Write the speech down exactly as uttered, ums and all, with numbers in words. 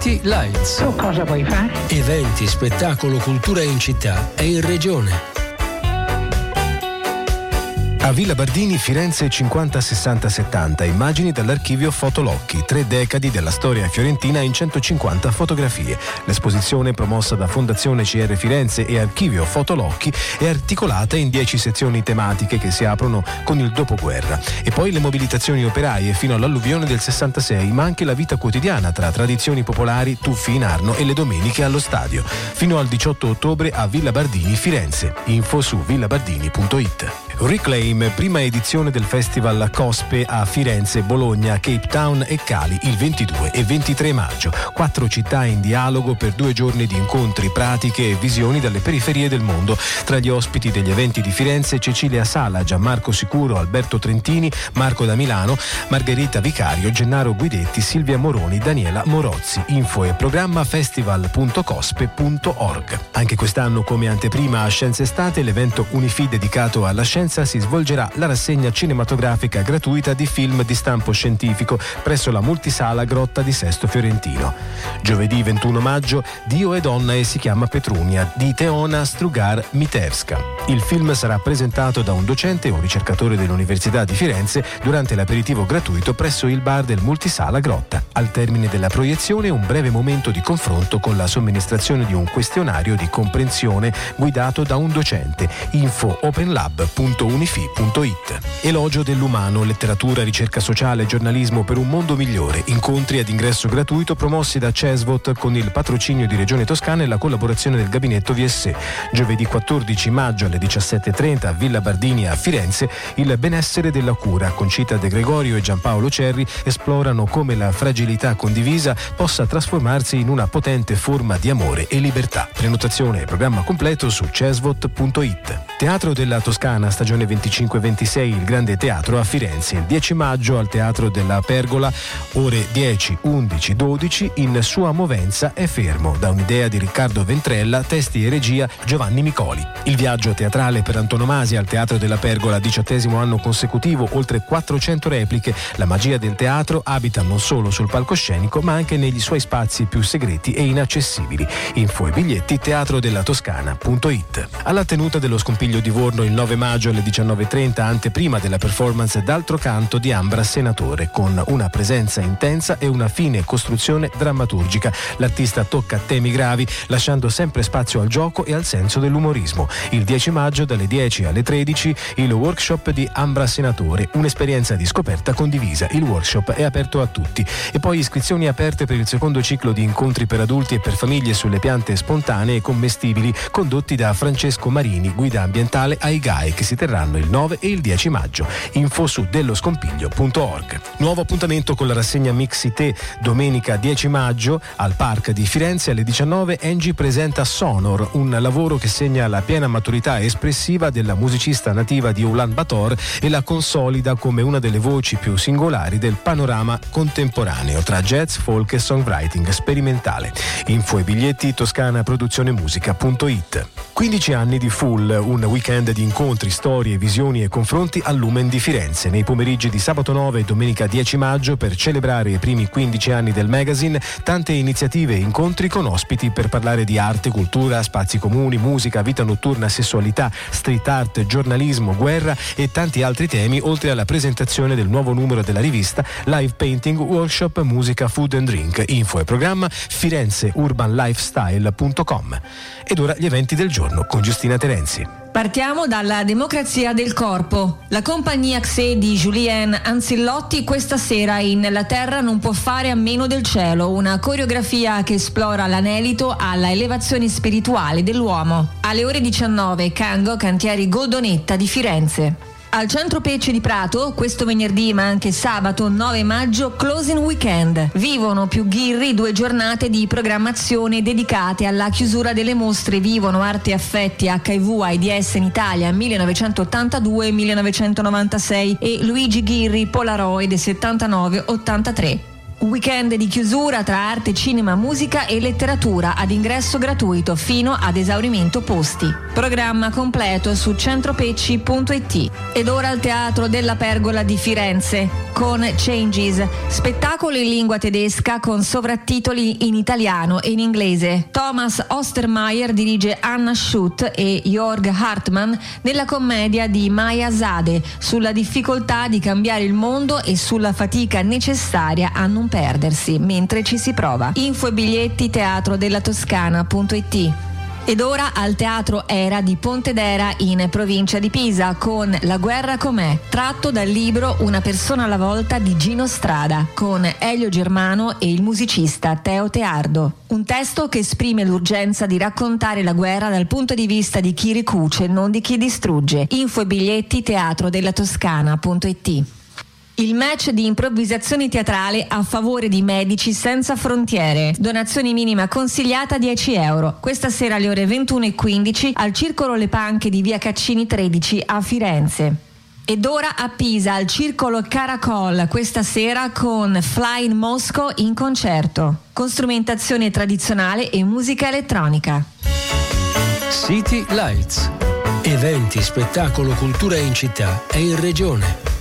City Lights. Tu cosa vuoi fare? Eventi, spettacolo, cultura in città e in regione. A Villa Bardini, Firenze cinquanta sessanta settanta, immagini dall'archivio Fotolocchi, tre decadi della storia fiorentina in centocinquanta fotografie. L'esposizione, promossa da Fondazione C R Firenze e Archivio Fotolocchi, è articolata in dieci sezioni tematiche che si aprono con il dopoguerra. E poi le mobilitazioni operaie fino all'alluvione del sessantasei, ma anche la vita quotidiana tra tradizioni popolari, tuffi in Arno e le domeniche allo stadio. Fino al diciotto ottobre a Villa Bardini, Firenze. Info su villabardini punto it. Reclaim, prima edizione del festival Cospe a Firenze, Bologna, Cape Town e Cali il ventidue e ventitré maggio. Quattro città in dialogo per due giorni di incontri, pratiche e visioni dalle periferie del mondo. Tra gli ospiti degli eventi di Firenze, Cecilia Sala, Gianmarco Sicuro, Alberto Trentini, Marco da Milano, Margherita Vicario, Gennaro Guidetti, Silvia Moroni, Daniela Morozzi. Info e programma festival punto cospe punto org. Anche quest'anno, come anteprima a Scienze Estate, l'evento Unifi dedicato alla scienza, si svolgerà la rassegna cinematografica gratuita di film di stampo scientifico presso la multisala Grotta di Sesto Fiorentino. Giovedì ventuno maggio, Dio e donna e si chiama Petrunia di Teona Strugar Mitevska. Il film sarà presentato da un docente e un ricercatore dell'Università di Firenze durante l'aperitivo gratuito presso il bar del multisala Grotta. Al termine della proiezione, un breve momento di confronto con la somministrazione di un questionario di comprensione guidato da un docente. Info openlab punto unifi punto it. Elogio dell'umano, letteratura, ricerca sociale, giornalismo per un mondo migliore. Incontri ad ingresso gratuito promossi da Cesvot con il patrocinio di Regione Toscana e la collaborazione del gabinetto V S. Giovedì quattordici maggio alle diciassette e trenta a Villa Bardini a Firenze, il benessere della cura. Concita De Gregorio e Giampaolo Cerri esplorano come la fragilità condivisa possa trasformarsi in una potente forma di amore e libertà. Prenotazione e programma completo su cesvot punto it. Teatro della Toscana, stagione venticinque ventisei, il Grande Teatro a Firenze. Il dieci maggio al Teatro della Pergola, ore dieci, undici, dodici, in Sua Movenza è fermo, da un'idea di Riccardo Ventrella, testi e regia Giovanni Micoli. Il viaggio teatrale per antonomasia al Teatro della Pergola, diciottesimo anno consecutivo, oltre quattrocento repliche. La magia del teatro abita non solo sul palcoscenico, ma anche negli suoi spazi più segreti e inaccessibili. Info e biglietti teatrodellatoscana punto it. Alla tenuta dello Scompiglio di Vorno il nove maggio alle diciannove e trenta, anteprima della performance D'altro canto di Ambra Senatore, con una presenza intensa e una fine costruzione drammaturgica. L'artista tocca temi gravi, lasciando sempre spazio al gioco e al senso dell'umorismo. Il dieci maggio dalle dieci alle tredici il workshop di Ambra Senatore, un'esperienza di scoperta condivisa. Il workshop è aperto a tutti. E poi iscrizioni aperte per il secondo ciclo di incontri per adulti e per famiglie sulle piante spontanee e commestibili, condotti da Francesco Marini, guida ambientale ai G A E, che si terranno il nove e il dieci maggio. Info su delloscompiglio punto org. Nuovo appuntamento con la rassegna Mixité, domenica dieci maggio al Park di Firenze alle diciannove. Angie presenta Sonor, un lavoro che segna la piena maturità espressiva della musicista nativa di Ulan Bator e la consolida come una delle voci più singolari del panorama contemporaneo tra jazz, folk e songwriting sperimentale. Info e biglietti toscana produzione musica punto it. quindici anni di Full, un weekend di incontri, storie, visioni e confronti al Lumen di Firenze. Nei pomeriggi di sabato nove e domenica dieci maggio, per celebrare i primi quindici anni del magazine, tante iniziative e incontri con ospiti per parlare di arte, cultura, spazi comuni, musica, vita notturna, sessualità, street art, giornalismo, guerra e tanti altri temi, oltre alla presentazione del nuovo numero della rivista, live painting, workshop, musica, food and drink. Info e programma firenze urban lifestyle punto com. Ed ora gli eventi del giorno con Giustina Terenzi. Partiamo dalla democrazia del corpo. La compagnia X E di Julien Anzillotti questa sera in La Terra non può fare a meno del cielo, una coreografia che esplora l'anelito alla elevazione spirituale dell'uomo. Alle ore diciannove, Cango, Cantieri Goldonetta di Firenze. Al Centro Pecce di Prato, questo venerdì ma anche sabato nove maggio, Closing Weekend. Vivono più Ghirri due giornate di programmazione dedicate alla chiusura delle mostre Vivono Arte e Affetti acca i vu AIDS in Italia millenovecentottantadue millenovecentonovantasei e Luigi Ghirri Polaroid settantanove ottantatré. Un weekend di chiusura tra arte, cinema, musica e letteratura ad ingresso gratuito fino ad esaurimento posti. Programma completo su centropecci punto it. Ed ora al Teatro della Pergola di Firenze. con Changes, spettacolo in lingua tedesca con sovrattitoli in italiano e in inglese. Thomas Ostermeier dirige Anna Schutt e Jörg Hartmann nella commedia di Maya Zade sulla difficoltà di cambiare il mondo e sulla fatica necessaria a non perdersi mentre ci si prova. Info e biglietti teatro della toscana punto it. Ed ora al Teatro Era di Pontedera in provincia di Pisa con La guerra com'è, tratto dal libro Una persona alla volta di Gino Strada con Elio Germano e il musicista Teo Teardo. Un testo che esprime l'urgenza di raccontare la guerra dal punto di vista di chi ricuce, non di chi distrugge. Info e biglietti teatro della toscana punto it. Il match di improvvisazione teatrale a favore di Medici Senza Frontiere. Donazione minima consigliata dieci euro. Questa sera alle ore ventuno e quindici al Circolo Le Panche di via Caccini tredici a Firenze. Ed ora a Pisa al Circolo Caracol questa sera con Fly in Moscow in concerto, con strumentazione tradizionale e musica elettronica. City Lights. Eventi, spettacolo, cultura in città e in regione.